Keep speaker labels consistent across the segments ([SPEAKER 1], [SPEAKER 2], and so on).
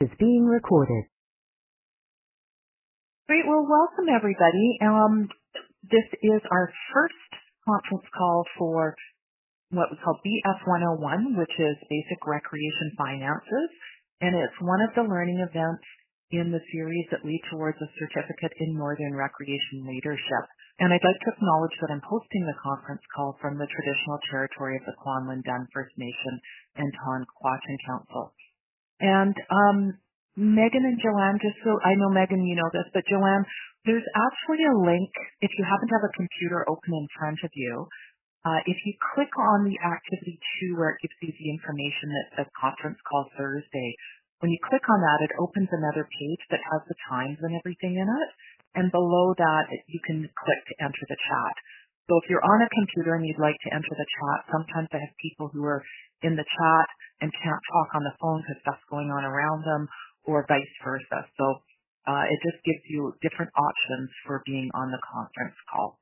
[SPEAKER 1] is being recorded.
[SPEAKER 2] Great. Well, welcome everybody. This is our first conference call for what we call BF 101, which is Basic Recreation Finances, and it's one of the learning events in the series that lead towards a certificate in Northern Recreation Leadership. And I'd like to acknowledge that I'm hosting the conference call from the traditional territory of the Kwanlin-Dunn First Nation and Ton-Quachin Council. And Megan and Joanne, just so I know, Megan, you know this, but Joanne, there's actually a link, if you happen to have a computer open in front of you, if you click on the activity 2 where it gives you the information that says conference call Thursday, when you click on that, it opens another page that has the times and everything in it. And below that, you can click to enter the chat. So if you're on a computer and you'd like to enter the chat, sometimes I have people who are in the chat and can't talk on the phone because stuff's going on around them, or vice versa. So it just gives you different options for being on the conference call.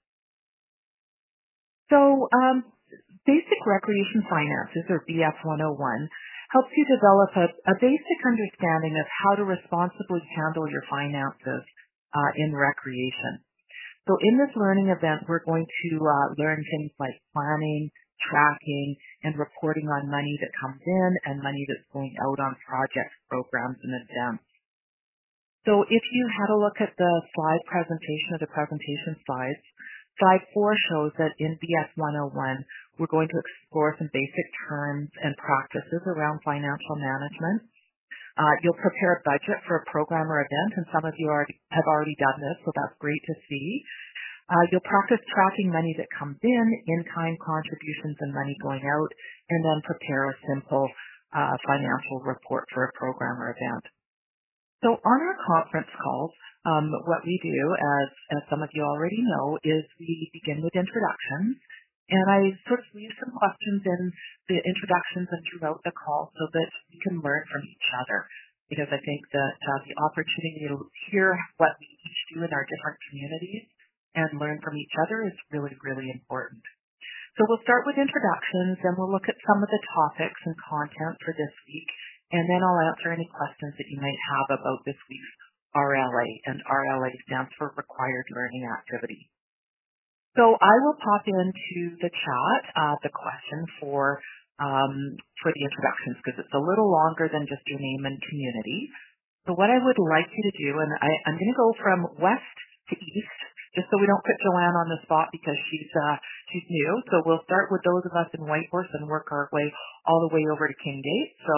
[SPEAKER 2] So Basic Recreation Finances, or BF 101, helps you develop a basic understanding of how to responsibly handle your finances in recreation. So in this learning event, we're going to learn things like planning, tracking, and reporting on money that comes in and money that's going out on projects, programs, and events. So if you had a look at the slide presentation of the presentation slides, slide 4 shows that in BF 101, we're going to explore some basic terms and practices around financial management. You'll prepare a budget for a program or event, and some of you have already done this, so that's great to see. You'll practice tracking money that comes in-kind contributions and money going out, and then prepare a simple financial report for a program or event. So on our conference calls, what we do, as some of you already know, is we begin with introductions. And I sort of leave some questions in the introductions and throughout the call so that we can learn from each other. Because I think that the opportunity to hear what we each do in our different communities and learn from each other is really, really important. So we'll start with introductions, and we'll look at some of the topics and content for this week. And then I'll answer any questions that you might have about this week's RLA. And RLA stands for Required Learning Activity. So I will pop into the chat the question for the introductions because it's a little longer than just your name and community. So what I would like you to do, and I'm going to go from west to east, just so we don't put Joanne on the spot because she's new. So we'll start with those of us in Whitehorse and work our way all the way over to Kinggate, so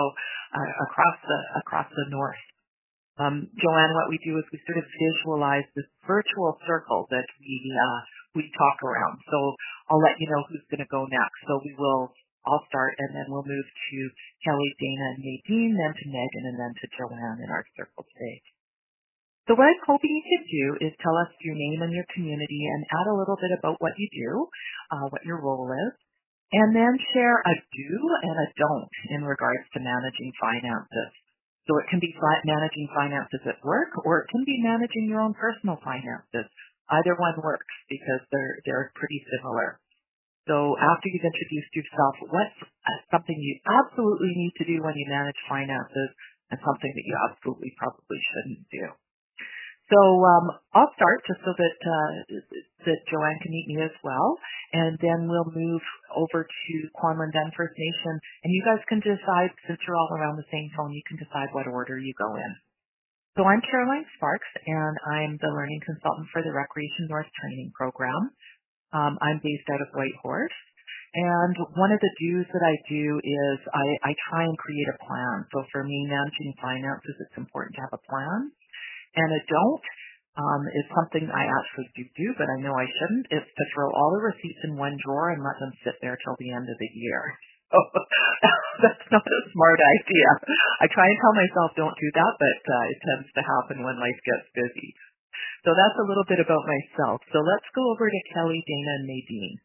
[SPEAKER 2] across the north. Joanne, what we do is we sort of visualize this virtual circle that we talk around. So I'll let you know who's going to go next. So I'll start, and then we'll move to Kelly, Dana, and Nadine, then to Megan, and then to Joanne in our circle today. So what I'm hoping you can do is tell us your name and your community and add a little bit about what you do, what your role is, and then share a do and a don't in regards to managing finances. So it can be managing finances at work, or it can be managing your own personal finances. Either one works because they're pretty similar. So after you've introduced yourself, what's something you absolutely need to do when you manage finances and something that you absolutely probably shouldn't do? So I'll start just so that Joanne can meet me as well, and then we'll move over to Kwanlin-Dunn First Nation, and you guys can decide, since you're all around the same phone, you can decide what order you go in. So I'm Caroline Sparks, and I'm the Learning Consultant for the Recreation North Training Program. I'm based out of Whitehorse, and one of the do's that I do is I try and create a plan. So for me, managing finances, it's important to have a plan. And a don't is something I actually do, but I know I shouldn't. It's to throw all the receipts in one drawer and let them sit there till the end of the year. So that's not a smart idea. I try and tell myself don't do that, but it tends to happen when life gets busy. So that's a little bit about myself. So let's go over to Kelly, Dana, and Nadine.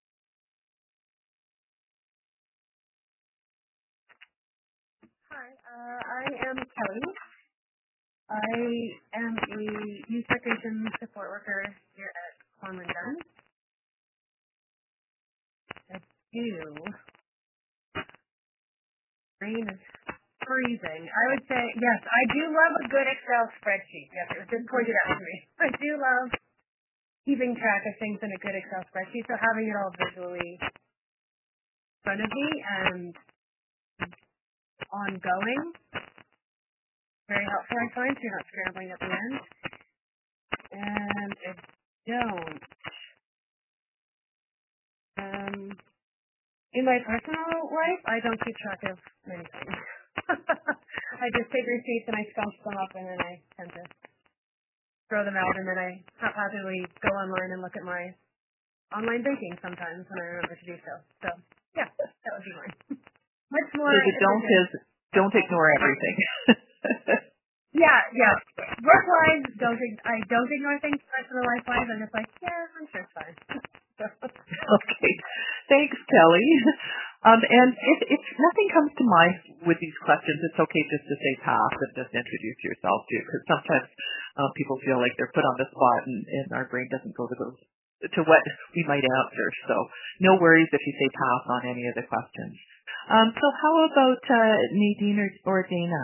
[SPEAKER 3] Hi, I am Kelly. I am a youth recreation support worker here at Kwanlin-Dunn. I do. Rain is freezing. everything. I would say, yes, I do love a good Excel spreadsheet. Yes, it was just pointed out to me. I do love keeping track of things in a good Excel spreadsheet, so having it all visually in front of me and ongoing, very helpful, I find, so you're not scrambling at the end. And I don't. In my personal life, I don't keep track of many things. I just take receipts and I scrunch them up and then I tend to throw them out and then I haphazardly go online and look at my online banking sometimes when I remember to do so. So, yeah, that would be mine. Much more.
[SPEAKER 2] So the don't ignore everything.
[SPEAKER 3] Yeah. Work-wise, I don't ignore things. Personal life-wise, I'm just like, yeah, I'm sure it's fine.
[SPEAKER 2] Okay. Thanks, Kelly. And if nothing comes to mind with these questions, it's okay just to say pass and just introduce yourself too, because sometimes people feel like they're put on the spot and our brain doesn't go to what we might answer. So no worries if you say pass on any of the questions. So how about Nadine or Dana?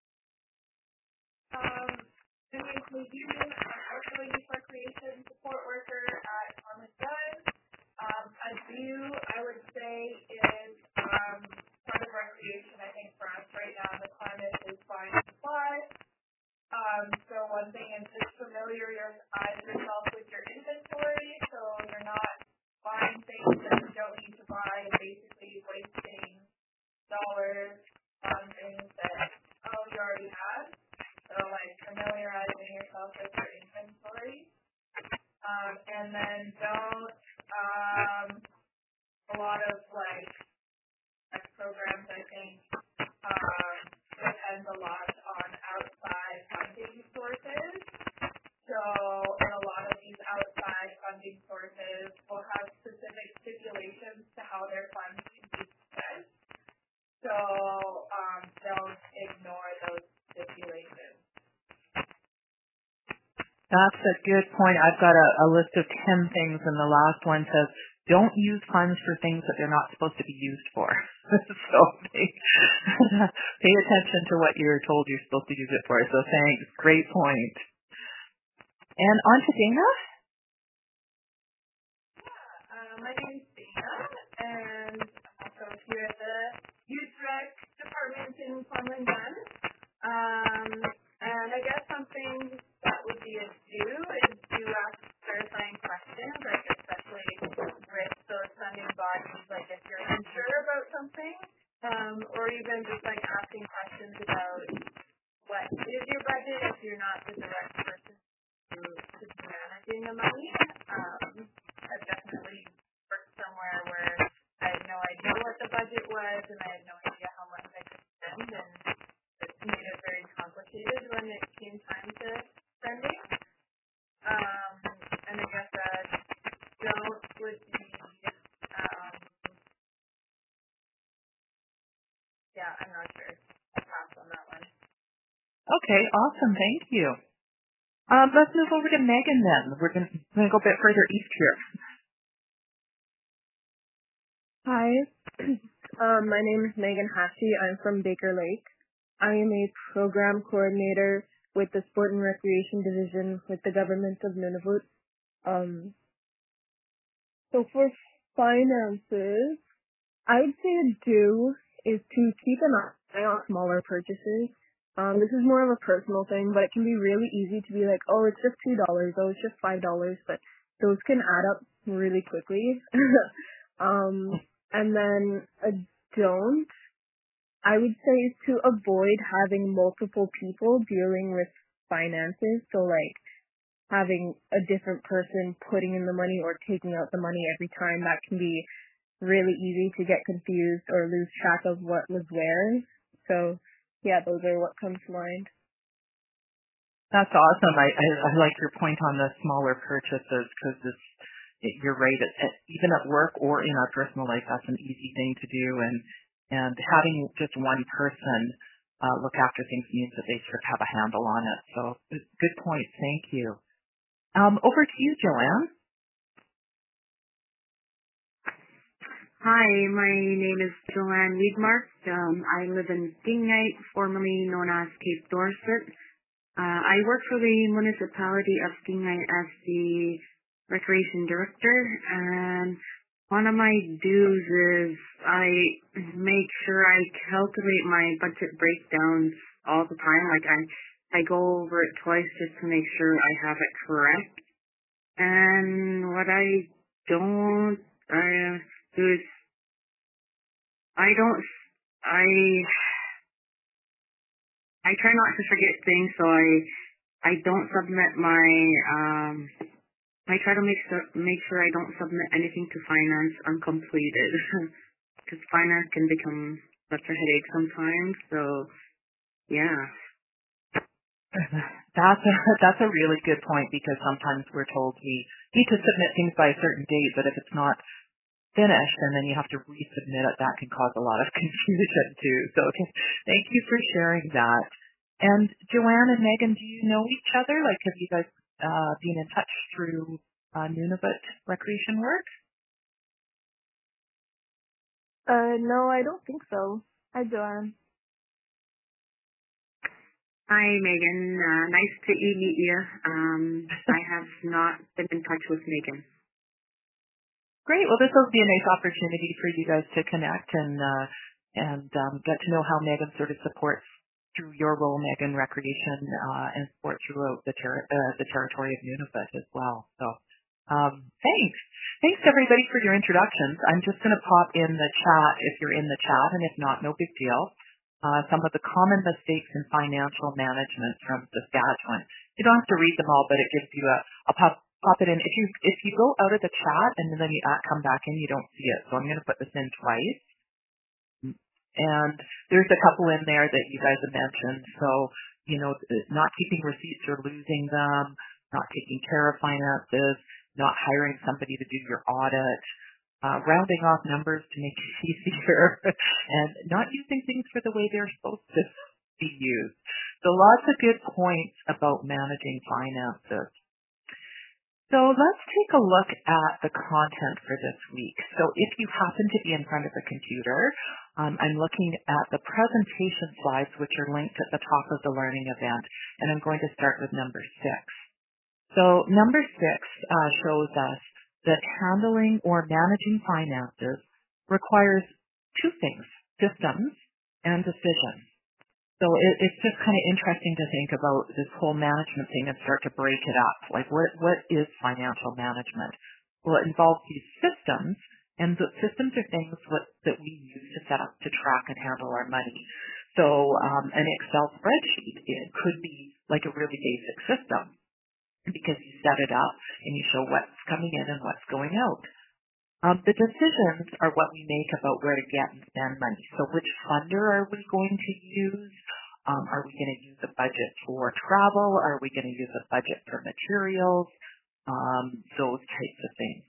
[SPEAKER 1] My name is Nadine. I'm also a youth recreation support worker at Carmen Dunn. A do, I would say, is part of recreation. I think for us right now, the climate is buying supplies. So one thing is just familiarize yourself with your inventory, so you're not buying things that you don't need to buy, basically wasting dollars on things that you already have. So like familiarizing yourself with your inventory. And then don't a lot of like programs I think depend a lot on outside funding sources. So and a lot of these outside funding sources will have specific stipulations to how their funds can be spent. So don't ignore those stipulations.
[SPEAKER 2] That's a good point. I've got a list of 10 things, and the last one says, don't use funds for things that they're not supposed to be used for. So pay attention to what you're told you're supposed to use it for. So thanks. Great point. And on to Dana.
[SPEAKER 1] My name's Dana, and I'm also here at the Youth Rec Department in Farmland Dunn. And I guess something that would be a do is to ask clarifying questions, like especially with those funding bodies, like if you're unsure about something, or even just like asking questions about what is your budget if you're not the direct person to be managing the money. I've definitely worked somewhere where I had no idea what the budget was and I had no idea how much I could spend, and it made it very complicated when it came time to spending. And I guess don't would be, I'm not sure. I'll pass on that one.
[SPEAKER 2] Okay, awesome. Thank you. Let's move over to Megan then. We're going to go a bit further east here.
[SPEAKER 4] Hi. My name is Megan Hashi. I'm from Baker Lake. I am a program coordinator with the Sport and Recreation Division with the Government of Nunavut. So for finances, I would say a do is to keep an eye on smaller purchases. This is more of a personal thing, but it can be really easy to be like, oh, it's just $2, oh, it's just $5, but those can add up really quickly. And then a don't, I would say, is to avoid having multiple people dealing with finances. So like having a different person putting in the money or taking out the money every time, that can be really easy to get confused or lose track of what was where. So yeah, those are what comes to mind.
[SPEAKER 2] That's awesome. I like your point on the smaller purchases because you're right. Even at work or in our personal life, that's an easy thing to do. And having just one person look after things means that they sort of have a handle on it. So good point. Thank you. Over to you, Joanne.
[SPEAKER 5] Hi, my name is Joanne Wiedmark. I live in Stingnight, formerly known as Cape Dorset. I work for the municipality of Stingnight as the recreation director, and one of my dues is I make sure I calculate my budget breakdowns all the time. Like I go over it twice just to make sure I have it correct. And what I don't do is I don't I I try not to forget things, so I don't submit my I try to make sure I don't submit anything to finance uncompleted because finance can become such a headache sometimes. So yeah.
[SPEAKER 2] That's a really good point because sometimes we're told we need to submit things by a certain date, but if it's not finished and then you have to resubmit it, that can cause a lot of confusion too. So thank you for sharing that. And Joanne and Megan, do you know each other? Like, have you guys been in touch through Nunavut recreation work?
[SPEAKER 4] No, I don't think so. Hi, Joanne.
[SPEAKER 5] Hi, Megan. Nice to meet you. I have not been in touch with Megan.
[SPEAKER 2] Great. Well, this will be a nice opportunity for you guys to connect and get to know how Megan sort of supports through your role, Megan, recreation and sport throughout the territory of Nunavut as well. So, thanks. Thanks everybody for your introductions. I'm just going to pop in the chat if you're in the chat, and if not, no big deal. Some of the common mistakes in financial management from Saskatchewan. You don't have to read them all, but it gives you I'll pop it in. If you go out of the chat and then you come back in, you don't see it. So I'm going to put this in twice. And there's a couple in there that you guys have mentioned. So, not keeping receipts or losing them, not taking care of finances, not hiring somebody to do your audit, rounding off numbers to make it easier, and not using things for the way they're supposed to be used. So lots of good points about managing finances. So let's take a look at the content for this week. So if you happen to be in front of a computer, I'm looking at the presentation slides, which are linked at the top of the learning event, and I'm going to start with number 6. So number 6 shows us that handling or managing finances requires two things: systems and decisions. So it's just kind of interesting to think about this whole management thing and start to break it up. Like, what is financial management? Well, it involves these systems, and the systems are things that we use to set up to track and handle our money. So an Excel spreadsheet, it could be like a really basic system because you set it up and you show what's coming in and what's going out. The decisions are what we make about where to get and spend money. So which funder are we going to use? Are we going to use a budget for travel? Are we going to use a budget for materials? Those types of things.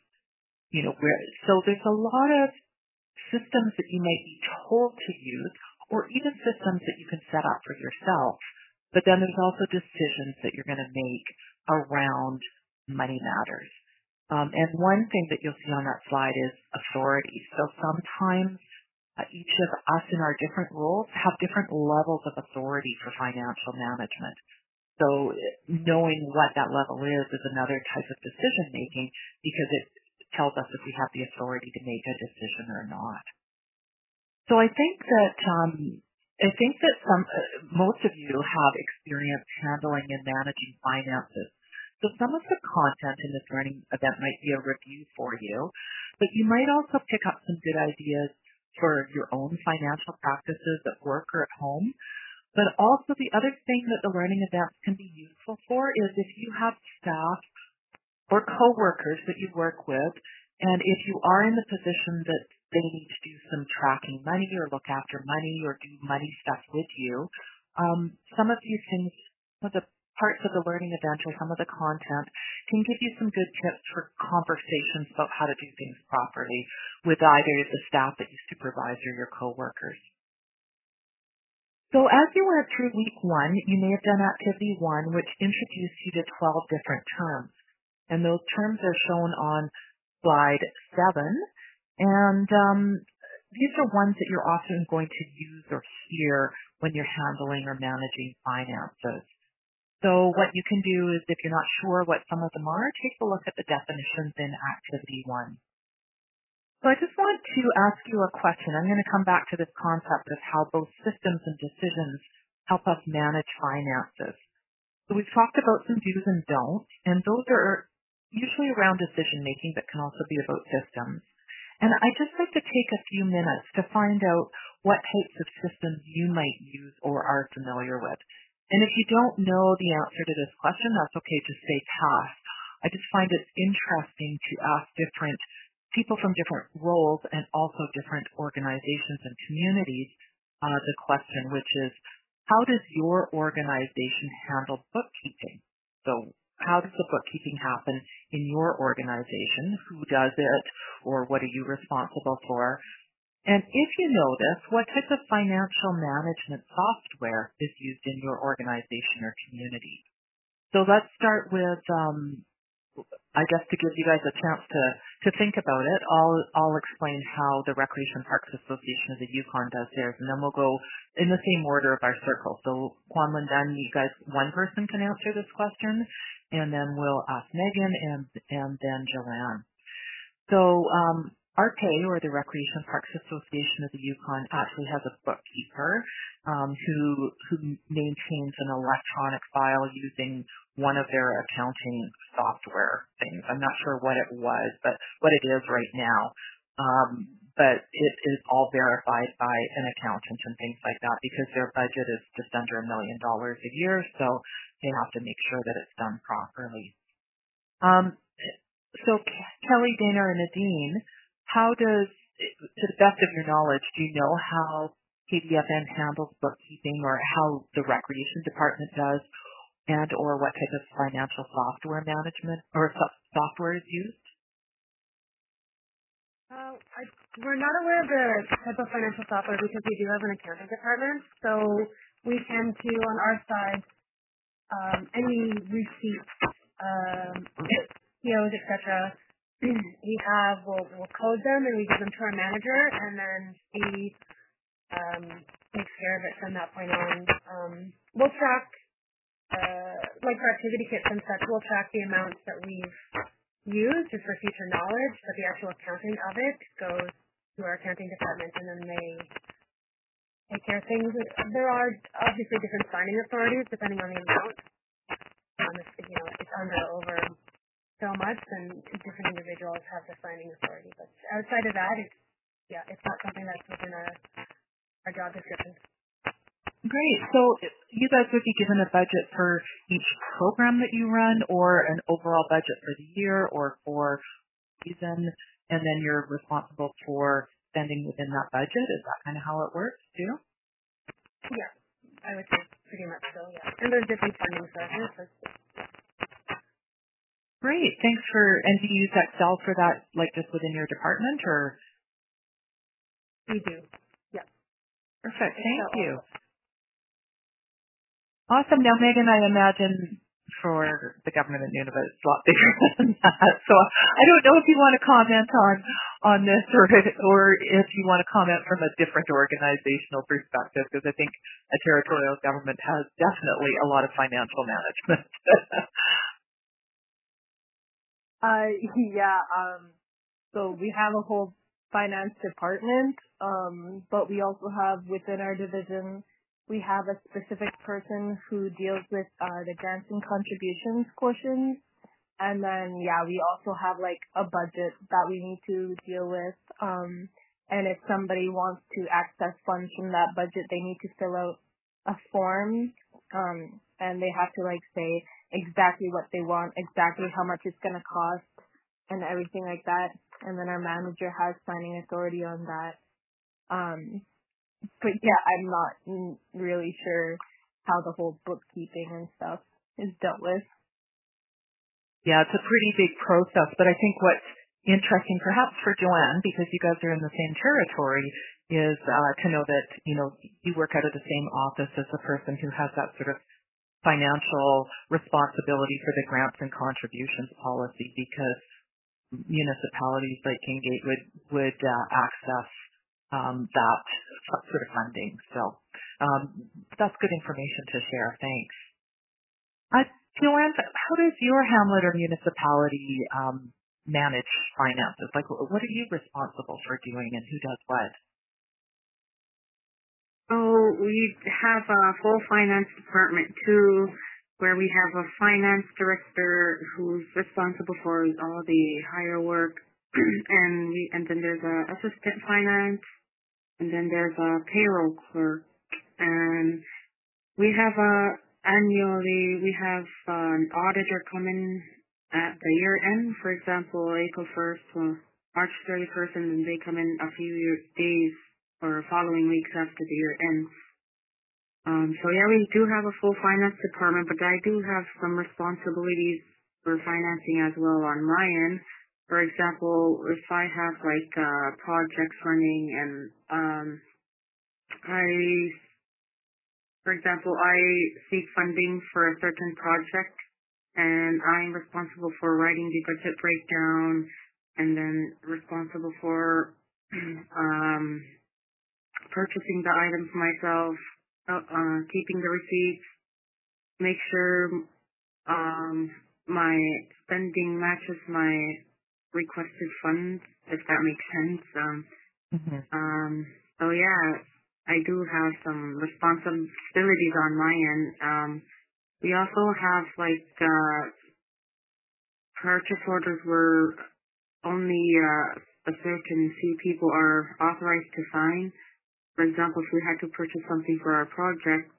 [SPEAKER 2] So there's a lot of systems that you might be told to use, or even systems that you can set up for yourself. But then there's also decisions that you're going to make around money matters. And one thing that you'll see on that slide is authority. So sometimes each of us in our different roles have different levels of authority for financial management. So knowing what that level is another type of decision making because it tells us if we have the authority to make a decision or not. So I think that most of you have experience handling and managing finances. So some of the content in this learning event might be a review for you, but you might also pick up some good ideas for your own financial practices at work or at home. But also the other thing that the learning events can be useful for is if you have staff or coworkers that you work with, and if you are in the position that they need to do some tracking money or look after money or do money stuff with you, some of these things, some of the parts of the learning event or some of the content can give you some good tips for conversations about how to do things properly with either the staff that you supervise or your coworkers. So as you went through week 1, you may have done activity 1, which introduced you to 12 different terms. And those terms are shown on slide 7. And these are ones that you're often going to use or hear when you're handling or managing finances. So what you can do is, if you're not sure what some of them are, take a look at the definitions in Activity 1. So I just want to ask you a question. I'm going to come back to this concept of how both systems and decisions help us manage finances. So we've talked about some do's and don'ts, and those are usually around decision making, but can also be about systems. And I'd just like to take a few minutes to find out what types of systems you might use or are familiar with. And if you don't know the answer to this question, that's okay, just say pass. I just find it interesting to ask different people from different roles and also different organizations and communities the question, which is, how does your organization handle bookkeeping? So how does the bookkeeping happen in your organization? Who does it, or what are you responsible for? And if you know this, what type of financial management software is used in your organization or community? So let's start with, I guess, to give you guys a chance to think about it, I'll explain how the Recreation Parks Association of the Yukon does theirs, and then we'll go in the same order of our circle. So Kwan Lin, you guys, one person can answer this question, and then we'll ask Megan and then Joanne. So RPA, or the Recreation Parks Association of the Yukon, actually has a bookkeeper who maintains an electronic file using one of their accounting software things. I'm not sure what it was, but what it is right now. But it is all verified by an accountant and things like that, because their budget is just under $1 million a year, so they have to make sure that it's done properly. So Kelly, Dana, and Nadine, how does, to the best of your knowledge, do you know how KDFN handles bookkeeping, or how the recreation department does, and or what type of financial software management or software is used?
[SPEAKER 3] We're not aware of the type of financial software because we do have an accounting department. So we tend to, on our side, any receipts, POs, etc., we'll code them and we give them to our manager, and then he takes care of it from that point on. We'll track, like for activity kits and such, we'll track the amounts that we've used just for future knowledge, but the actual accounting of it goes to our accounting department, and then they take care of things. There are obviously different signing authorities depending on the amount. If it's under or over so much, then different individuals have the signing authority. But outside of that, it's not something that's within our job description.
[SPEAKER 2] Great. So you guys would be given a budget for each program that you run, or an overall budget for the year or for season, and then you're responsible for spending within that budget. Is that kind of how it works too?
[SPEAKER 3] Yeah, I would say pretty much so, yeah. And there's different funding sources.
[SPEAKER 2] Great. Thanks and do you use Excel for that, like just within your department, or?
[SPEAKER 3] We do, yeah.
[SPEAKER 2] Perfect. Thank you. Awesome. Now, Megan, I imagine for the government of Nunavut, it's a lot bigger than that. So I don't know if you want to comment on this, or if you want to comment from a different organizational perspective, because I think a territorial government has definitely a lot of financial management.
[SPEAKER 4] So we have a whole finance department, but we also have within our division, we have a specific person who deals with the grants and contributions portions. And then, we also have like a budget that we need to deal with. And if somebody wants to access funds from that budget, they need to fill out a form. And they have to like say exactly what they want, exactly how much it's going to cost, and everything like that. And then our manager has signing authority on that. But I'm not really sure how the whole bookkeeping and stuff is dealt with.
[SPEAKER 2] Yeah, it's a pretty big process, but I think what's interesting perhaps for Joanne, because you guys are in the same territory, is to know that, you work out of the same office as the person who has that sort of financial responsibility for the grants and contributions policy, because municipalities like Kingate would access that sort of funding. So that's good information to share. Thanks. Joanne, how does your hamlet or municipality manage finances? Like, what are you responsible for doing, and who does what?
[SPEAKER 5] Oh, we have a full finance department too, where we have a finance director who's responsible for all the hire work, and then there's a assistant finance, and then there's a payroll clerk, and we have annually we have an auditor come in at the year end. For example, April 1st to March 31st, and then they come in a few days or following weeks after the year ends. So yeah, we do have a full finance department, but I do have some responsibilities for financing as well on my end. For example, if I have like projects running and I seek funding for a certain project, and I'm responsible for writing the budget breakdown, and then responsible for purchasing the items myself, keeping the receipts, make sure my spending matches my requested funds, if that makes sense. So yeah, I do have some responsibilities on my end. We also have like purchase orders where only a certain few people are authorized to sign. For example, if we had to purchase something for our project,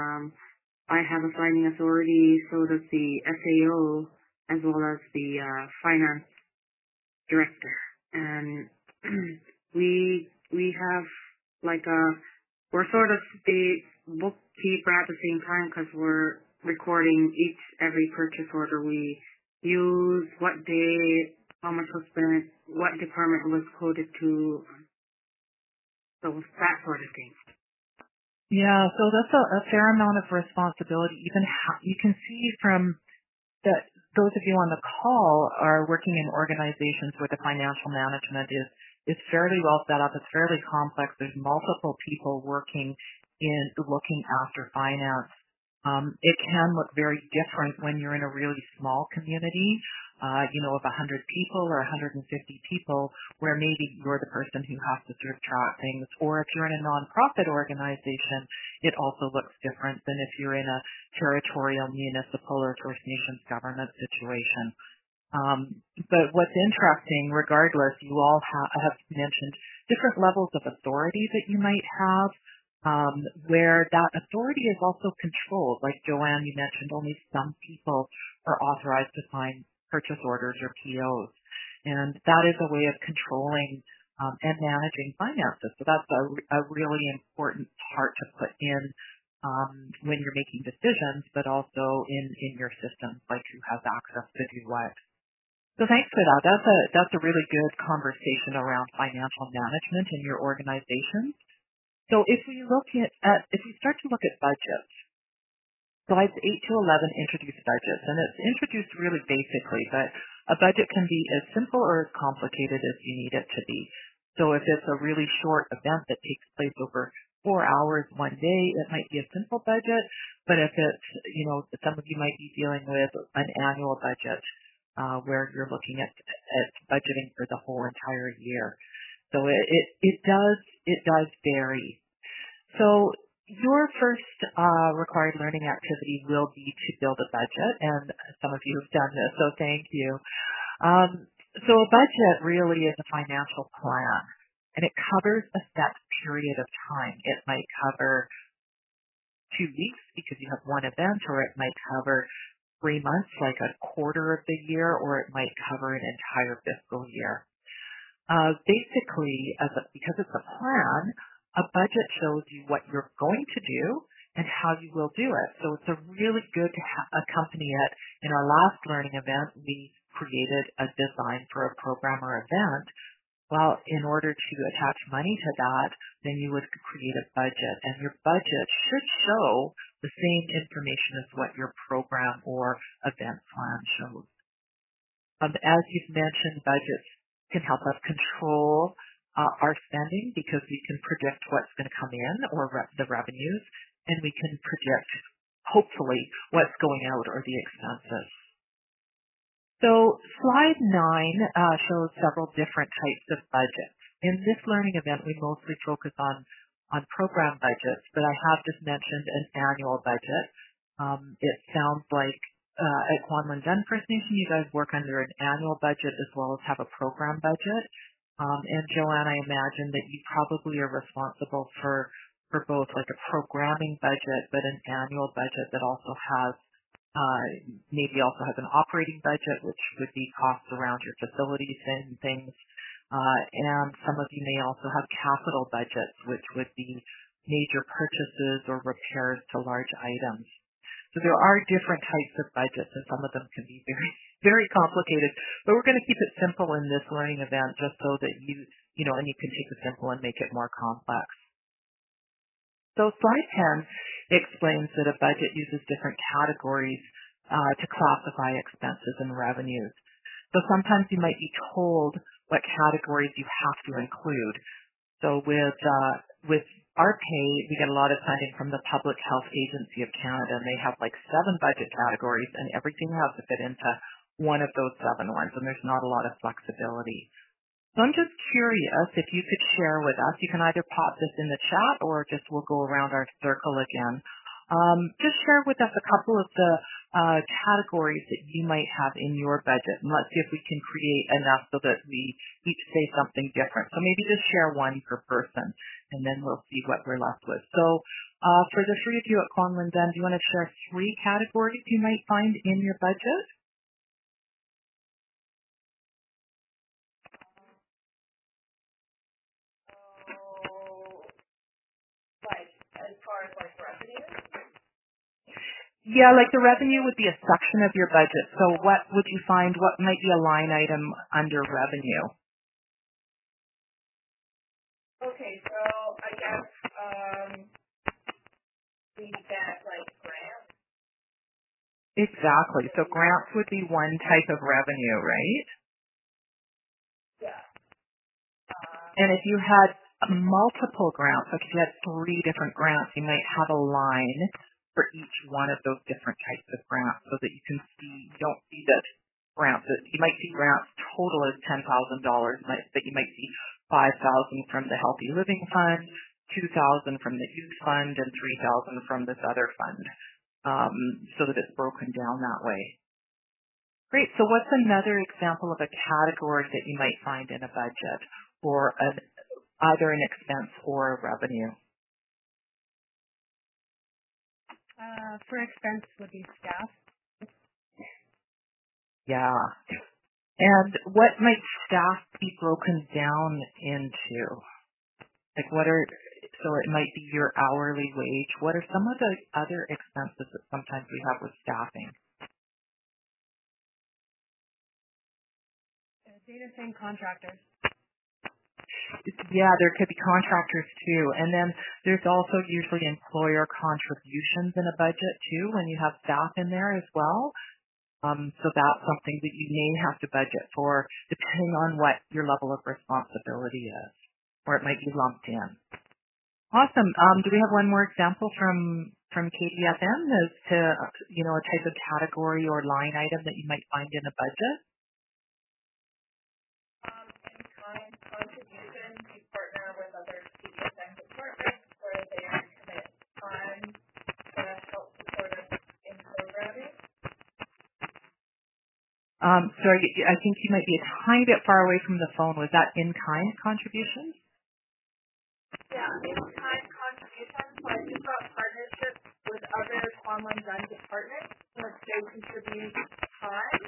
[SPEAKER 5] I have a signing authority, so does the SAO, as well as the finance director. And we have like we're sort of the bookkeeper at the same time, because we're recording every purchase order we use, what day, how much was spent, what department was coded to. So that sort of thing.
[SPEAKER 2] Yeah, so that's a fair amount of responsibility. Even you can see from that those of you on the call are working in organizations where the financial management is fairly well set up. It's fairly complex. There's multiple people working in looking after finance. It can look very different when you're in a really small community, of 100 people or 150 people, where maybe you're the person who has to sort of track things. Or if you're in a nonprofit organization, it also looks different than if you're in a territorial, municipal, or First Nations government situation. But what's interesting, regardless, you all have mentioned different levels of authority that you might have, where that authority is also controlled. Like Joanne, you mentioned only some people are authorized to sign purchase orders or POs. And that is a way of controlling and managing finances. So that's a really important part to put in when you're making decisions, but also in your systems, like who has access to do what. So thanks for that. That's a really good conversation around financial management in your organization. So if we start to look at budgets, slides 8 to 11 introduce budgets, and it's introduced really basically, but a budget can be as simple or as complicated as you need it to be. So if it's a really short event that takes place over 4 hours one day, it might be a simple budget, but if it's, some of you might be dealing with an annual budget where you're looking at budgeting for the whole entire year. So it does vary. So your first required learning activity will be to build a budget, and some of you have done this, so thank you. So a budget really is a financial plan, and it covers a set period of time. It might cover 2 weeks because you have one event, or it might cover 3 months, like a quarter of the year, or it might cover an entire fiscal year. Basically, because it's a plan, a budget shows you what you're going to do and how you will do it. So it's really good to accompany it. In our last learning event, we created a design for a program or event. Well, in order to attach money to that, then you would create a budget, and your budget should show the same information as what your program or event plan shows. As you've mentioned, budgets can help us control our spending because we can predict what's going to come in or the revenues, and we can predict, hopefully, what's going out or the expenses. So slide 9 shows several different types of budgets. In this learning event, we mostly focus on program budgets, but I have just mentioned an annual budget. It sounds like at Kwan Lin Dun First Nation, you guys work under an annual budget as well as have a program budget. And Joanne, I imagine that you probably are responsible for both like a programming budget, but an annual budget that also has maybe also has an operating budget, which would be costs around your facilities and things. And some of you may also have capital budgets, which would be major purchases or repairs to large items. So there are different types of budgets, and some of them can be very, very complicated. But we're going to keep it simple in this learning event, just so that you know, and you can take the simple and make it more complex. So slide 10 explains that a budget uses different categories to classify expenses and revenues. So sometimes you might be told what categories you have to include. So with our pay, we get a lot of funding from the Public Health Agency of Canada, and they have like 7 budget categories, and everything has to fit into one of those 7 ones, and there's not a lot of flexibility. So I'm just curious if you could share with us. You can either pop this in the chat or just we'll go around our circle again. Just share with us a couple of the categories that you might have in your budget. And let's see if we can create enough so that we each say something different. So maybe just share one per person, and then we'll see what we're left with. So for the 3 of you at Kwan Lin Dun, do you want to share 3 categories you might find in your budget?
[SPEAKER 1] As far as like revenue?
[SPEAKER 2] Yeah, like the revenue would be a section of your budget. So what would you find, what might be a line item under revenue?
[SPEAKER 1] Okay, so I guess we get like grants.
[SPEAKER 2] Exactly. So grants would be one type of revenue, right?
[SPEAKER 1] Yeah.
[SPEAKER 2] And if you had multiple grants, like if you had 3 different grants, you might have a line for each one of those different types of grants so that you can see, you don't see that grants, you might see grants total as $10,000, but you might see 5,000 from the Healthy Living Fund, 2,000 from the Youth Fund, and 3,000 from this other fund, so that it's broken down that way. Great. So what's another example of a category that you might find in a budget or either an expense or a revenue?
[SPEAKER 3] For expense would be staff.
[SPEAKER 2] Yeah. And what might staff be broken down into? Like so it might be your hourly wage. What are some of the other expenses that sometimes we have with staffing?
[SPEAKER 3] Data saying contractors.
[SPEAKER 2] Yeah, there could be contractors too. And then there's also usually employer contributions in a budget too when you have staff in there as well. So that's something that you may have to budget for depending on what your level of responsibility is, or it might be lumped in. Awesome. Do we have one more example from KDFM as to, you know, a type of category or line item that you might find in a budget?
[SPEAKER 1] In-kind contributions, we partner with other KDFM departments where they commit time to help support us in programming.
[SPEAKER 2] Sorry, I think you might be a tiny bit far away from the phone. Was that in-kind contributions?
[SPEAKER 1] Yeah, in-kind contributions. So I just got partnerships with other Kwan Lin Dun departments where they contribute time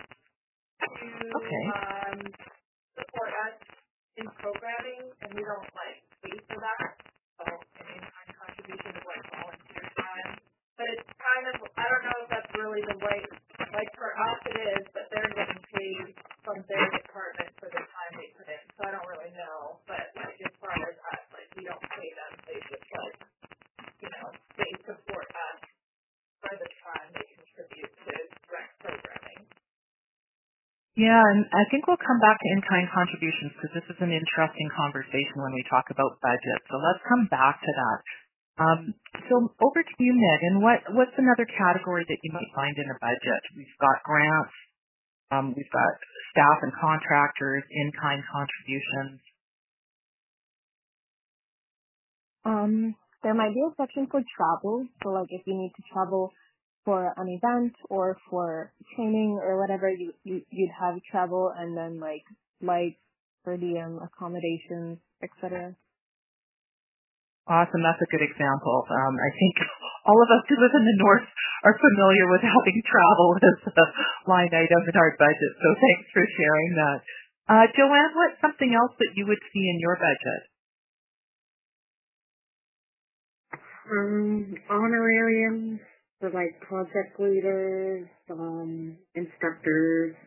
[SPEAKER 1] to support us in programming, and we don't like pay for that. So an in-kind contribution is like volunteer time. But it's kind of, I don't know if that's really the way, like for us it is, but they're getting paid from their department for the time they put in. So I don't really know. But like as far as us, like we don't pay them. They just like, you know, they support us for the time they contribute to rec programming.
[SPEAKER 2] Yeah, and I think we'll come back to in-kind contributions because this is an interesting conversation when we talk about budget. So let's come back to that. Um, so over to you, Megan. What's another category that you might find in a budget? We've got grants, we've got staff and contractors, in-kind contributions.
[SPEAKER 4] There might be a section for travel. So like if you need to travel for an event or for training or whatever, you'd have travel, and then like flights, per diem, accommodations, etc.
[SPEAKER 2] Awesome. That's a good example. I think all of us who live in the North are familiar with having travel as a line item in our budget. So thanks for sharing that. Joanne, what's something else that you would see in your budget?
[SPEAKER 5] Honorariums for like project leaders, instructors.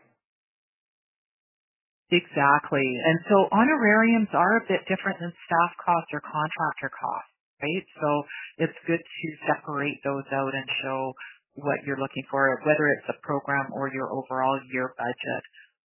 [SPEAKER 2] Exactly. And so honorariums are a bit different than staff costs or contractor costs, right? So it's good to separate those out and show what you're looking for, whether it's a program or your overall year budget.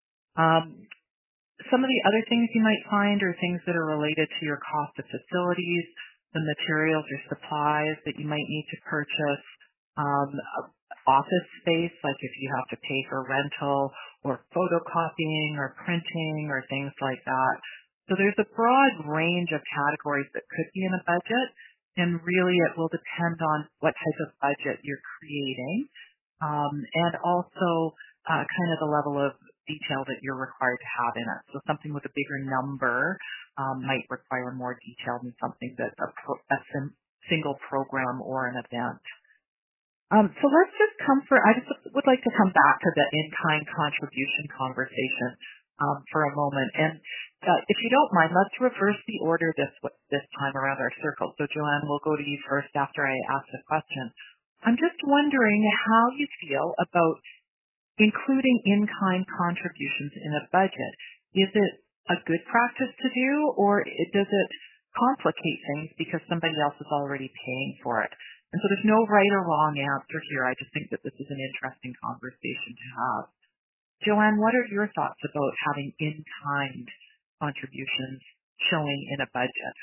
[SPEAKER 2] Some of the other things you might find are things that are related to your cost of facilities, the materials or supplies that you might need to purchase, office space, like if you have to pay for rental or photocopying or printing or things like that. So there's a broad range of categories that could be in a budget, and really it will depend on what type of budget you're creating, and also kind of the level of detail that you're required to have in it. So something with a bigger number might require more detail than something that's a single program or an event. So let's just I just would like to come back to the in-kind contribution conversation for a moment. And if you don't mind, let's reverse the order this time around our circle. So Joanne, we'll go to you first after I ask the question. I'm just wondering how you feel about including in-kind contributions in a budget. Is it a good practice to do, or does it complicate things because somebody else is already paying for it? And so there's no right or wrong answer here. I just think that this is an interesting conversation to have. Joanne, what are your thoughts about having in-kind contributions showing in a budget?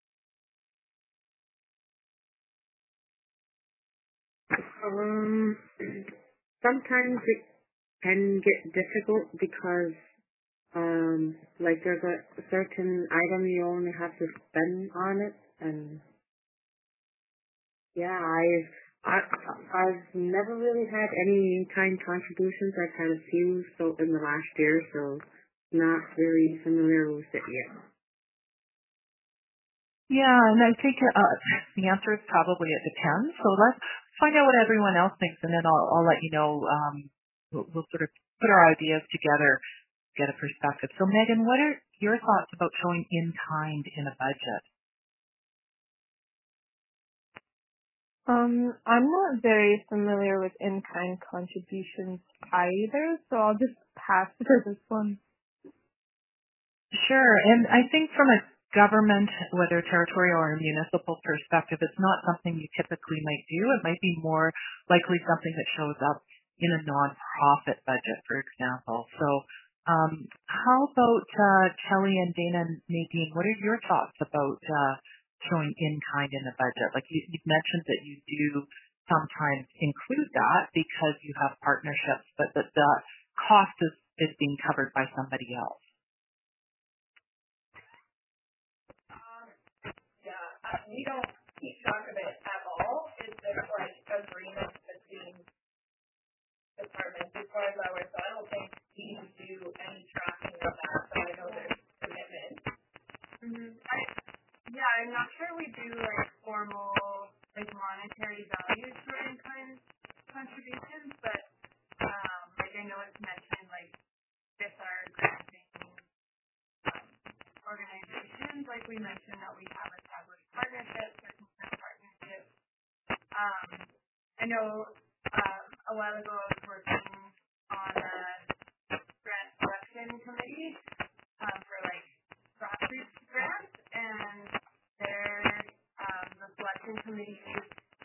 [SPEAKER 5] Sometimes it can get difficult because like there's a certain item you only have to spend on it, and yeah, I've never really had any in-kind contributions. I've had a few in the last year, so not very familiar with it yet.
[SPEAKER 2] Yeah, and I think the answer is probably it depends. So let's find out what everyone else thinks, and then I'll let you know. We'll sort of put our ideas together, get a perspective. So Megan, what are your thoughts about showing in-kind in a budget?
[SPEAKER 4] I'm not very familiar with in-kind contributions either, so I'll just pass for this one.
[SPEAKER 2] Sure, and I think from a government, whether territorial or municipal perspective, it's not something you typically might do. It might be more likely something that shows up in a nonprofit budget, for example. So how about Kelly and Dana and Nadine, what are your thoughts about showing in-kind in a budget? Like you've mentioned that you do sometimes include that because you have partnerships, but that the cost is being covered by somebody else.
[SPEAKER 1] We don't keep track of it at all. It's just like agreements between departments as far as I was. So I don't think we need to do any tracking of that, so I know there's commitment.
[SPEAKER 3] I'm not sure we do like formal like monetary values for in-kind contributions, but like I know it's mentioned like with our granting organizations, like we mentioned that we have established partnerships or consent partnerships. I know a while ago I was working on a grant selection committee for like grassroots grants, and the selection committee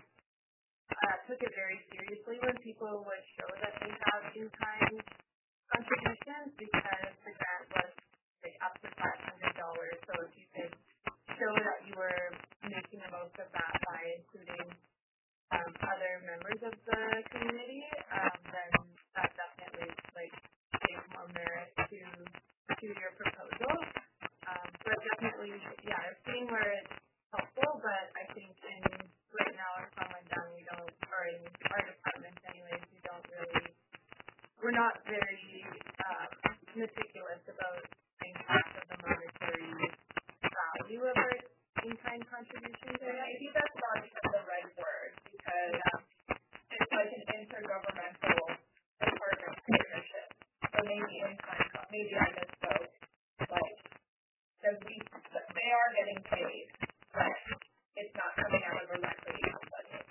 [SPEAKER 3] took it very seriously when people would show that they have in-kind
[SPEAKER 1] contributions because the grant was like up to $500. So if you could show that you were making the most of that by including other members of the community, then that definitely like gives more merit to your proposal. So definitely, yeah, I've seen where it's helpful, but I think right now in Farmland we don't, or in our department anyways, we're not very meticulous about the impact of the monetary value of our in-kind contributions.
[SPEAKER 3] Yeah,
[SPEAKER 1] I think that's not even the right word because it's like an intergovernmental department partnership. So maybe in-kind, maybe I misspoke, like, because they are getting paid, but it's not coming out of a recreation budget.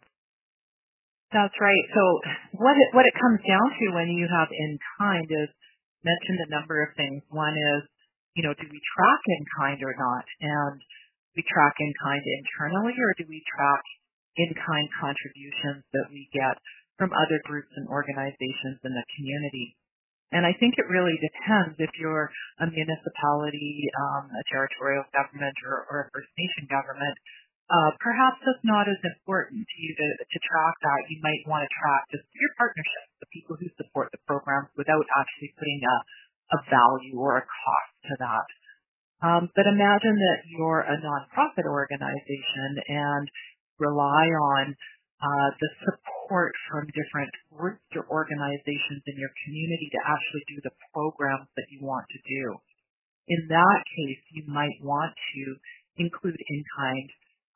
[SPEAKER 2] That's right. So what it comes down to when you have in kind is mentioned a number of things. One is, do we track in kind or not? And we track in kind internally, or do we track in kind contributions that we get from other groups and organizations in the community? And I think it really depends if you're a municipality, a territorial government, or a First Nation government. Perhaps it's not as important to you to track that. You might want to track just your partnerships, the people who support the programs without actually putting a value or a cost to that. But imagine that you're a nonprofit organization and rely on the support from different groups or organizations in your community to actually do the programs that you want to do. In that case, you might want to include in-kind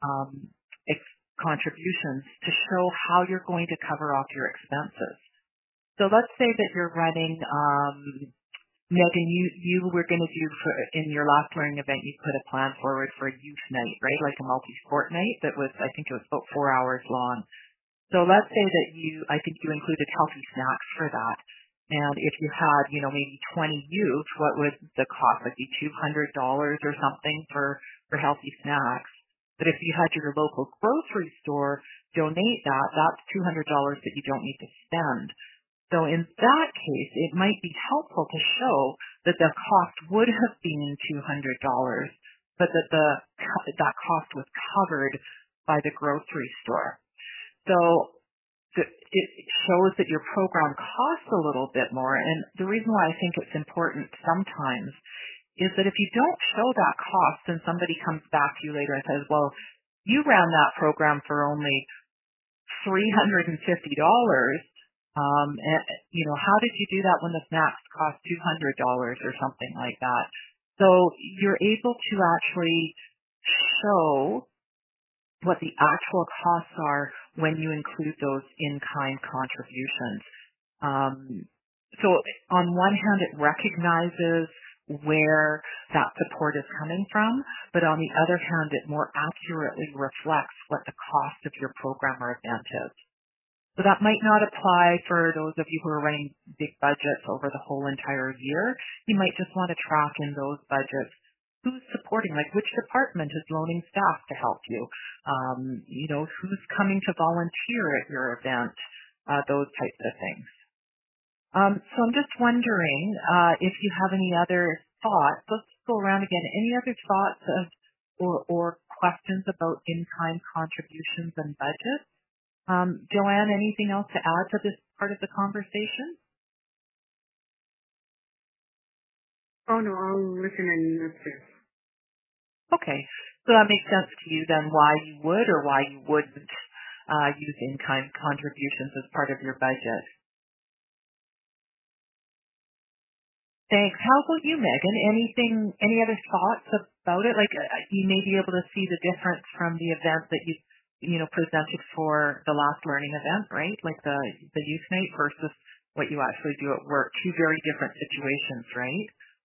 [SPEAKER 2] contributions to show how you're going to cover off your expenses. So let's say that you're running, Megan, you were going to do in your last learning event, you put a plan forward for a youth night, right? Like a multi-sport night that was, I think it was about 4 hours long. So let's say that I think you included healthy snacks for that. And if you had, maybe 20 youth, what would the cost like be $200 or something for healthy snacks? But if you had your local grocery store donate that's $200 that you don't need to spend. So in that case, it might be helpful to show that the cost would have been $200, but that that cost was covered by the grocery store. So it shows that your program costs a little bit more. And the reason why I think it's important sometimes is that if you don't show that cost and somebody comes back to you later and says, well, you ran that program for only $350, how did you do that when the snacks cost $200 or something like that? So you're able to actually show what the actual costs are when you include those in-kind contributions. So on one hand, it recognizes where that support is coming from, but on the other hand, it more accurately reflects what the cost of your program or event is. So that might not apply for those of you who are running big budgets over the whole entire year. You might just want to track in those budgets who's supporting, like which department is loaning staff to help you, who's coming to volunteer at your event, those types of things. So I'm just wondering if you have any other thoughts. Let's go around again. Any other thoughts or questions about in-kind contributions and budgets? Joanne, anything else to add to this part of the conversation?
[SPEAKER 5] Oh, no, I'll listen and observe.
[SPEAKER 2] Okay. So that makes sense to you then why you would or why you wouldn't use in-kind contributions as part of your budget. Thanks. How about you, Megan? Any other thoughts about it? Like you may be able to see the difference from the event that you presented for the last learning event, right? Like the youth night versus what you actually do at work. Two very different situations, right?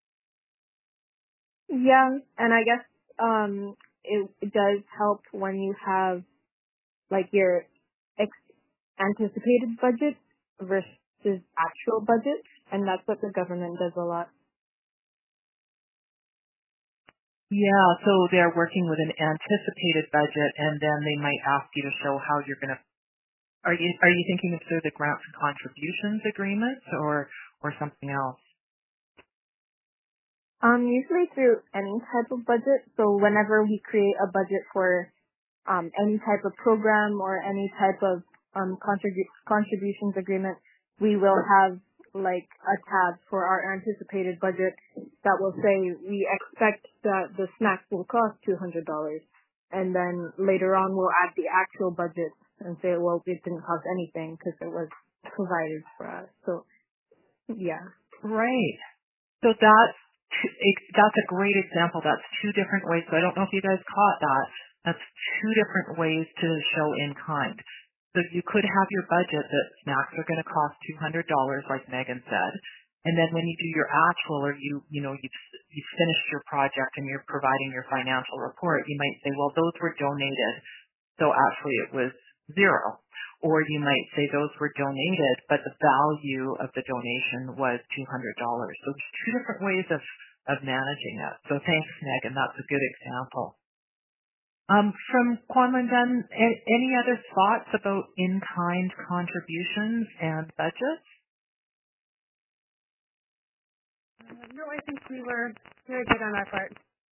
[SPEAKER 4] Yeah, and I guess it does help when you have like your anticipated budget versus actual budget, and that's what the government does a lot.
[SPEAKER 2] Yeah, so they're working with an anticipated budget, and then they might ask you to show how you're going to. Are you thinking of through the grants and contributions agreements, or or something else?
[SPEAKER 4] Usually through any type of budget. So whenever we create a budget for any type of program or any type of contributions agreement, we will have like a tab for our anticipated budget that will say we expect that the snacks will cost $200, and then later on we'll add the actual budget and say, well, it didn't cost anything because it was provided for us. So yeah.
[SPEAKER 2] Right. So that's a great example. That's two different ways. So I don't know if you guys caught that. That's two different ways to show in kind. So you could have your budget that snacks are going to cost $200, like Megan said, and then when you do your actual, or you've finished your project and you're providing your financial report, you might say, well, those were donated, so actually it was zero. Or you might say those were donated, but the value of the donation was $200. So there's two different ways of managing it. So thanks, Megan. That's a good example. From Kwan Lin, any other thoughts about in-kind contributions and budgets?
[SPEAKER 3] No, I think we were very good on our part.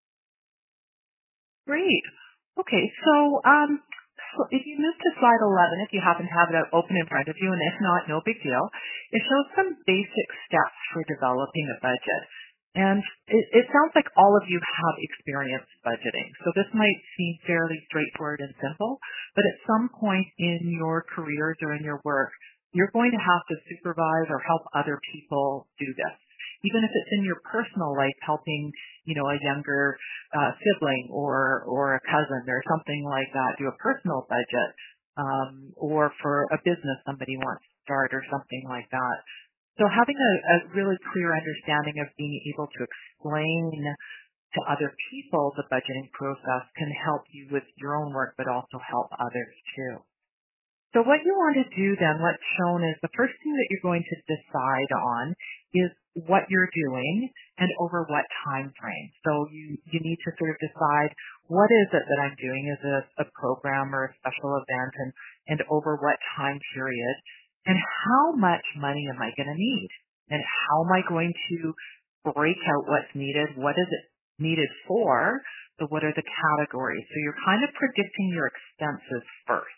[SPEAKER 2] Great. Okay, so if you move to slide 11, if you happen to have it open in front of you, and if not, no big deal, it shows some basic steps for developing a budget. And it sounds like all of you have experience budgeting. So this might seem fairly straightforward and simple, but at some point in your careers or in your work, you're going to have to supervise or help other people do this. Even if it's in your personal life, helping, a younger sibling or a cousin or something like that, do a personal budget, or for a business somebody wants to start or something like that. So having a really clear understanding of being able to explain to other people the budgeting process can help you with your own work, but also help others too. So what you want to do then, what's shown is the first thing that you're going to decide on is what you're doing and over what time frame. So you need to sort of decide, what is it that I'm doing? Is it a program or a special event, and over what time period? And how much money am I going to need? And how am I going to break out what's needed? What is it needed for? So what are the categories? So you're kind of predicting your expenses first,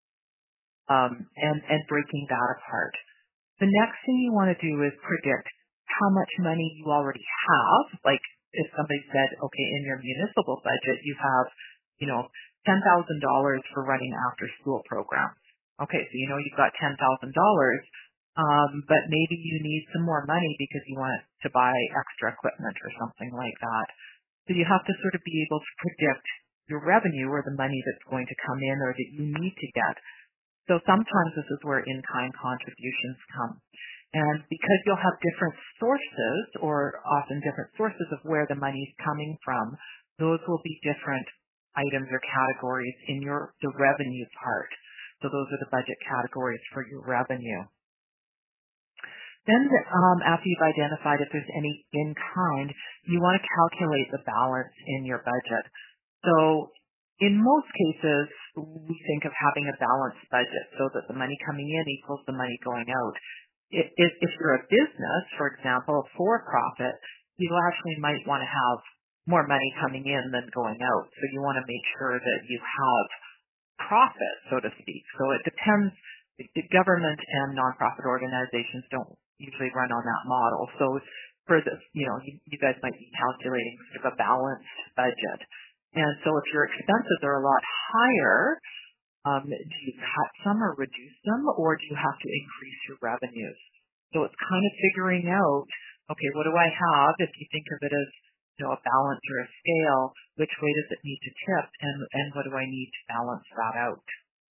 [SPEAKER 2] and breaking that apart. The next thing you want to do is predict how much money you already have. Like if somebody said, okay, in your municipal budget, you have, $10,000 for running after school programs. Okay, so you've got $10,000, but maybe you need some more money because you want to buy extra equipment or something like that. So you have to sort of be able to predict your revenue or the money that's going to come in or that you need to get. So sometimes this is where in-kind contributions come. And because you'll have different sources, or often different sources of where the money's coming from, those will be different items or categories in the revenue part. So those are the budget categories for your revenue. Then after you've identified if there's any in-kind, you want to calculate the balance in your budget. So in most cases, we think of having a balanced budget so that the money coming in equals the money going out. If you're a business, for example, a for-profit, you actually might want to have more money coming in than going out. So you want to make sure that you have profit, so to speak. So it depends. The government and nonprofit organizations don't usually run on that model. So for this, you guys might be calculating sort of a balanced budget. And so if your expenses are a lot higher, do you cut some or reduce them, or do you have to increase your revenues? So it's kind of figuring out, okay, what do I have? If you think of it as a balance or a scale, which way does it need to tip, and what do I need to balance that out?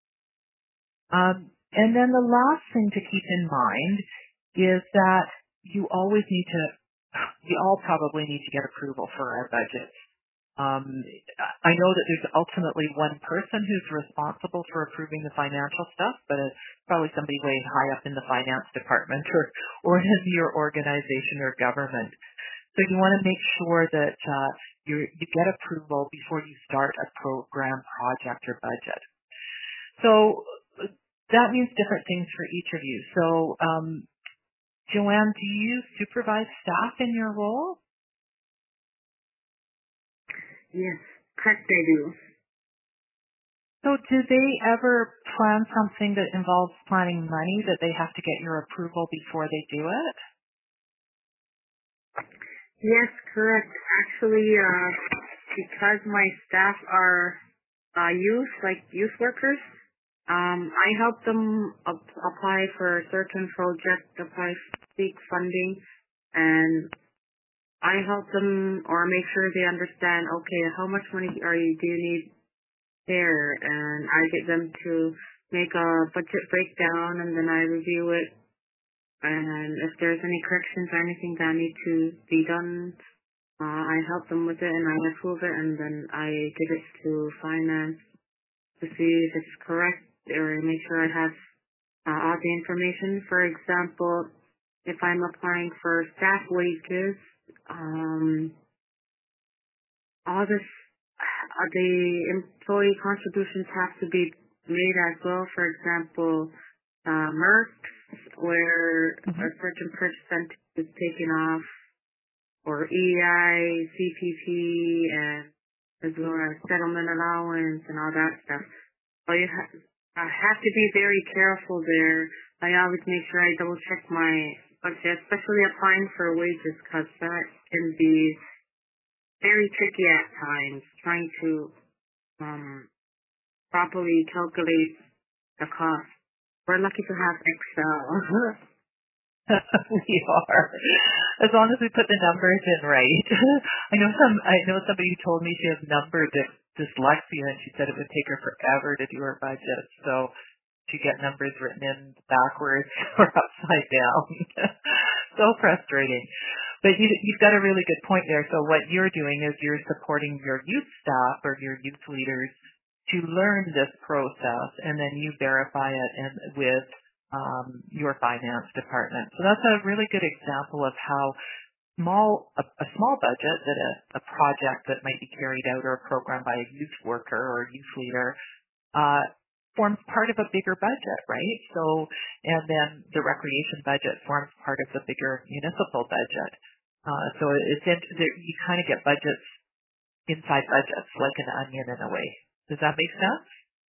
[SPEAKER 2] And then the last thing to keep in mind is that you all probably need to get approval for our budget. I know that there's ultimately one person who's responsible for approving the financial stuff, but it's probably somebody way high up in the finance department or in your organization or government. So you want to make sure that you get approval before you start a program, project, or budget. So that means different things for each of you. So Joanne, do you supervise staff in your role?
[SPEAKER 5] Yes, correct, I do.
[SPEAKER 2] So do they ever plan something that involves planning money that they have to get your approval before they do it?
[SPEAKER 5] Yes, correct. Actually, because my staff are youth workers, I help them apply for certain projects, seek funding, and I help them or make sure they understand, okay, how much money do you need there? And I get them to make a budget breakdown, and then I review it. And if there's any corrections or anything that need to be done, I help them with it and I approve it, and then I give it to finance to see if it's correct or make sure I have all the information. For example, if I'm applying for staff wages, all this, the employee contributions have to be made as well. For example, MERCs, where a certain percentage is taken off, or EI, CPP, and as well as settlement allowance and all that stuff. So I have to be very careful there. I always make sure I double check my budget, especially applying for wages, because that can be very tricky at times, trying to properly calculate the cost. We're lucky to have Excel.
[SPEAKER 2] We are. As long as we put the numbers in right. I know somebody who told me she has number dyslexia, and she said it would take her forever to do her budget. So she get numbers written in backwards or upside down. So frustrating. But you've got a really good point there. So what you're doing is you're supporting your youth staff or your youth leaders to learn this process, and then you verify it with your finance department. So that's a really good example of how a small budget that a project that might be carried out or a program by a youth worker or a youth leader forms part of a bigger budget, right? So, and then the recreation budget forms part of the bigger municipal budget. So you kind of get budgets inside budgets, like an onion in a way. Does that make sense?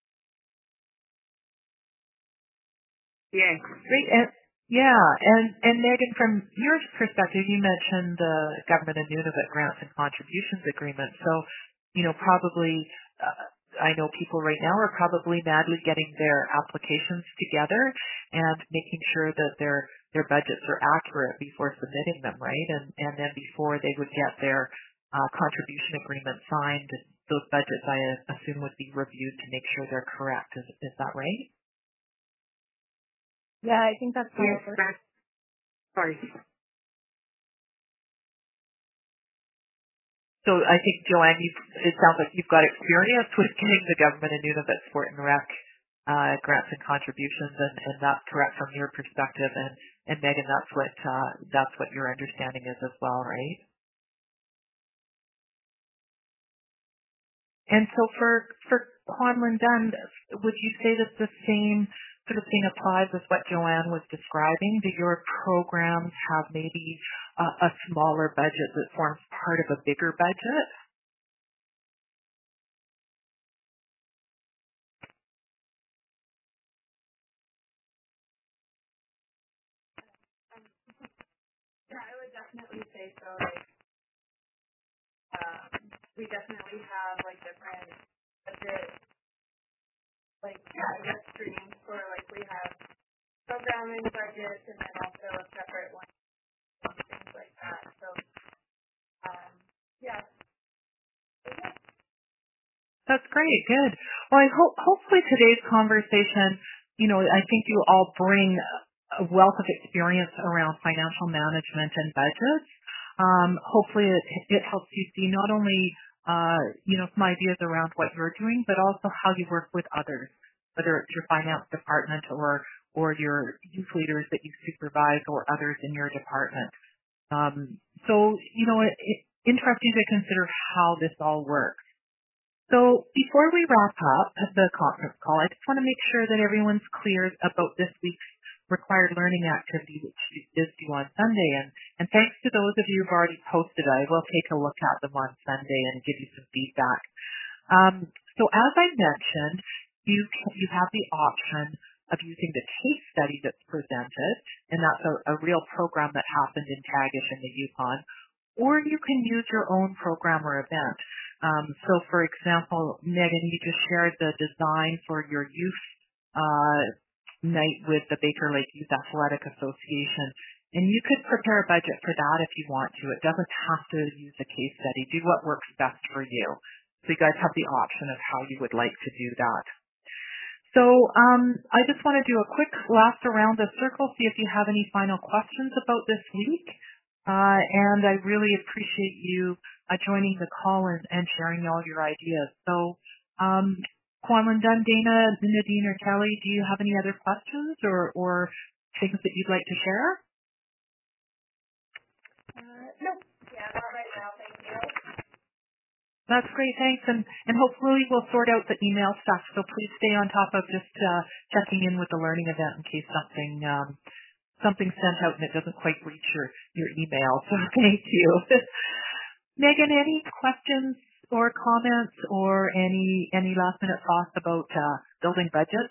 [SPEAKER 5] Yes.
[SPEAKER 2] Great. And Megan, from your perspective, you mentioned the Government of Nunavut Grants and Contributions Agreement. So, probably, I know people right now are probably madly getting their applications together and making sure that their budgets are accurate before submitting them, right? And then before they would get their contribution agreement signed, those budgets, I assume, would be reviewed to make sure they're correct. Is that right?
[SPEAKER 4] Yeah, I think that's how
[SPEAKER 5] Yes,
[SPEAKER 4] it works.
[SPEAKER 5] sorry.
[SPEAKER 2] So I think, Joanne, it sounds like you've got experience with getting the Government of Nunavut Sport and Rec grants and contributions, and that's correct from your perspective. And Megan, that's what your understanding is as well, right? And so for Quanlin Dunn, would you say that the same sort of thing applies as what Joanne was describing? Do your programs have maybe a smaller budget that forms part of a bigger budget?
[SPEAKER 1] Yeah, I would definitely say so. We definitely have different budget, streams for we have programming budgets and then also a separate one, things like that. So, yeah.
[SPEAKER 2] That's great. Good. Well, hopefully today's conversation, I think you all bring a wealth of experience around financial management and budgets. Hopefully it helps you see not only, some ideas around what you're doing, but also how you work with others, whether it's your finance department or your youth leaders that you supervise or others in your department. Interesting to consider how this all works. So before we wrap up the conference call, I just want to make sure that everyone's clear about this week's required learning activity, is due on Sunday. And thanks to those of you who've already posted, I will take a look at them on Sunday and give you some feedback. So as I mentioned, you have the option of using the case study that's presented, and that's a real program that happened in Tagish in the Yukon, or you can use your own program or event. So for example, Megan, you just shared the design for your youth night with the Baker Lake Youth Athletic Association, and you could prepare a budget for that if you want to. It doesn't have to use a case study. Do what works best for you. So you guys have the option of how you would like to do that. So I just want to do a quick last around the circle, see if you have any final questions about this week. And I really appreciate you joining the call and sharing all your ideas. So, Kwanlin Dunn, Dana, Nadine, or Kelly, do you have any other questions or things that you'd like to share?
[SPEAKER 1] No. Yeah, not right now. Thank you.
[SPEAKER 2] That's great, thanks. And hopefully we'll sort out the email stuff. So please stay on top of just checking in with the learning event in case something's sent out and it doesn't quite reach your email. So thank you. Megan, any questions or comments or any last minute thoughts about building budgets?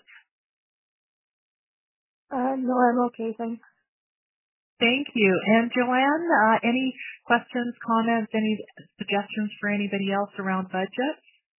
[SPEAKER 4] No, I'm okay, thanks.
[SPEAKER 2] Thank you. And Joanne, any questions, comments, any suggestions for anybody else around budget?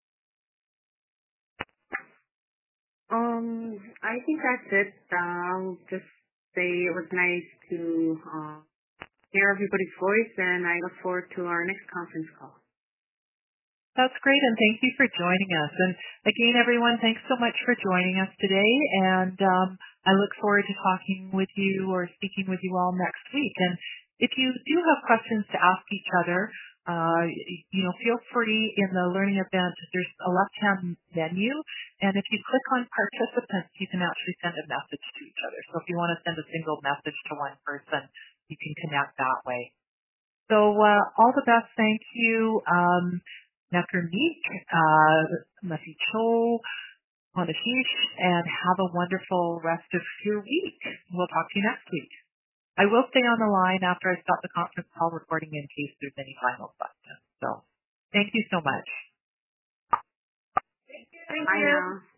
[SPEAKER 5] I think that's it. I'll just say it was nice to hear everybody's voice, and I look forward to our next conference call.
[SPEAKER 2] That's great, and thank you for joining us. And again, everyone, thanks so much for joining us today, and I look forward to talking with you or speaking with you all next week. And if you do have questions to ask each other, feel free in the learning event. There's a left-hand menu, and if you click on participants, you can actually send a message to each other. So if you want to send a single message to one person, you can connect that way. So all the best. Thank you. Nakarnik, Masicho, Monashish, and have a wonderful rest of your week. We'll talk to you next week. I will stay on the line after I stop the conference call recording in case there's any final questions. So thank you so much.
[SPEAKER 1] Thank you.
[SPEAKER 5] Bye now.